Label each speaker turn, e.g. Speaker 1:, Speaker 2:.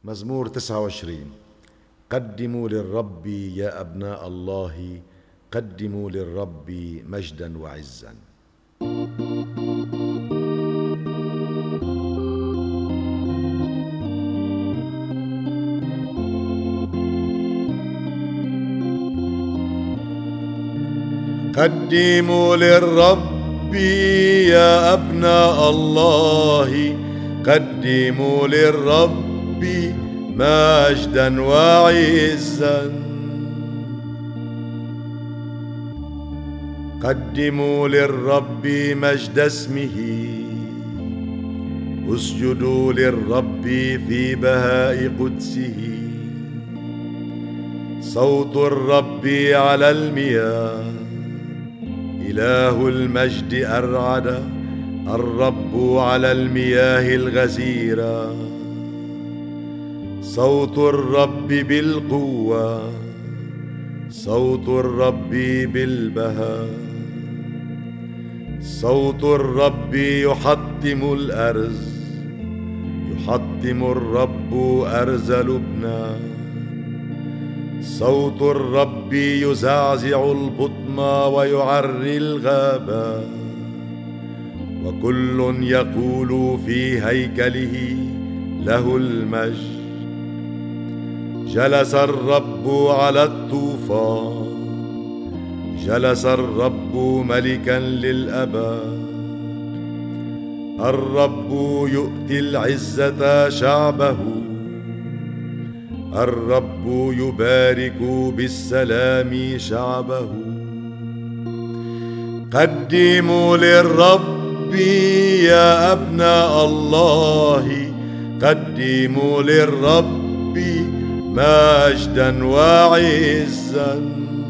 Speaker 1: مزمور 29. قدموا للرب يا أبناء الله، قدموا للرب مجدا وعزا. قدموا للرب يا أبناء الله، قدموا للرب مجدا وعزا. قدموا للرب مجد اسمه، اسجدوا للرب في بهاء قدسه. صوت الرب على المياه، إله المجد أرعد، الرب على المياه الغزيرة. صوت الرب بالقوة، صوت الرب بالبهاء. صوت الرب يحطم الأرز، يحطم الرب أرز لبنان. صوت الرب يزعزع البطم ويعري الغابة، وكل يقول في هيكله له المجد. جلس الرب على الطوفان، جلس الرب ملكا للأبد. الرب يؤتي العزة شعبه، الرب يبارك بالسلام شعبه. قدموا للرب يا أبناء الله، قدموا للرب مجدا وعزا.